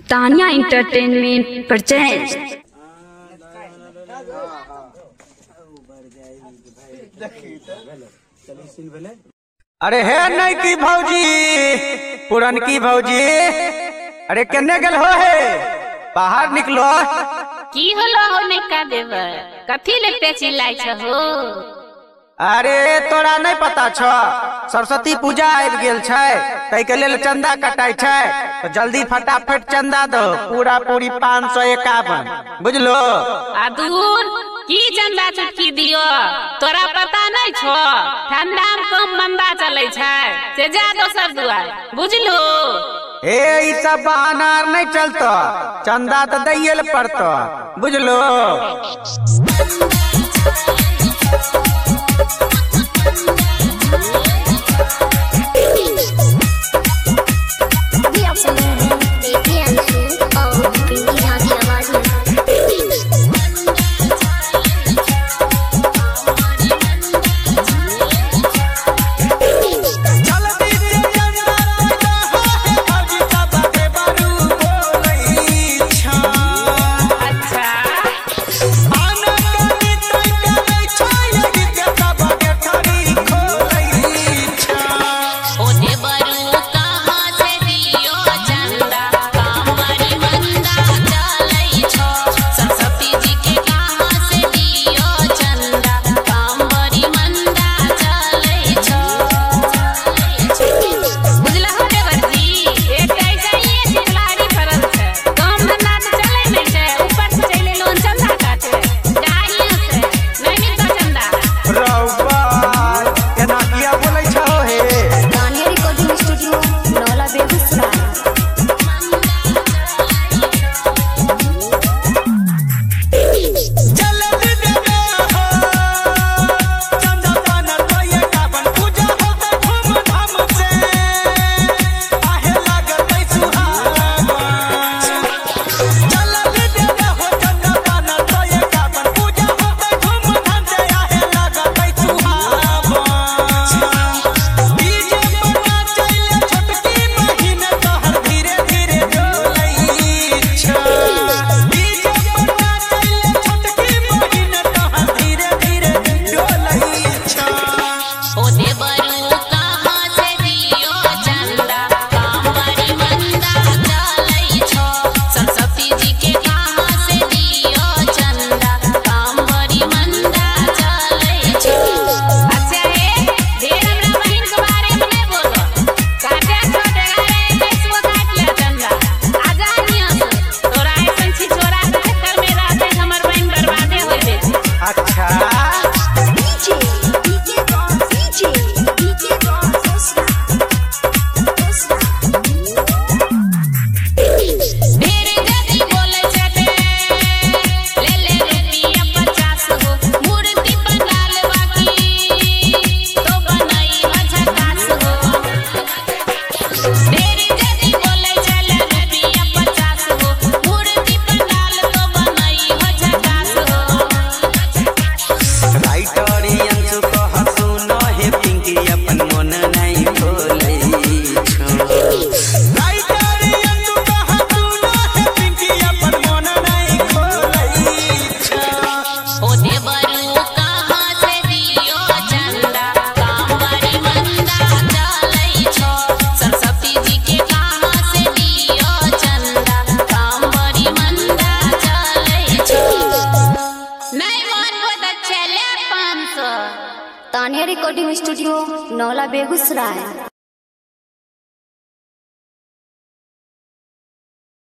Tania entertainment presents। अरे है नहीं की भौजी, पुरन की भौजी, अरे केने गल हो है, बाहर निकलो। की होलो हो नहीं का देव, कथी लेते चिल्लाई छ हो? अरे तोरा नहीं पता छ, सरस्वती पूजा आबि गेल छै, तै के लेल चंदा कटाई छै, तो जल्दी फटाफट चंदा दो, पूरा पूरी 551, बुझलो? दूर की चंदा चुटकी दियो, तोरा पता नहीं छो, ठंडा में कम मंदा चले छै, से जा दोसर दुआर, बुझलो? ए ई सब बहाना नहीं चलतो, चंदा तो दैये ल पड़तो, बुझलो? Tania recording studio Naula Begusarai.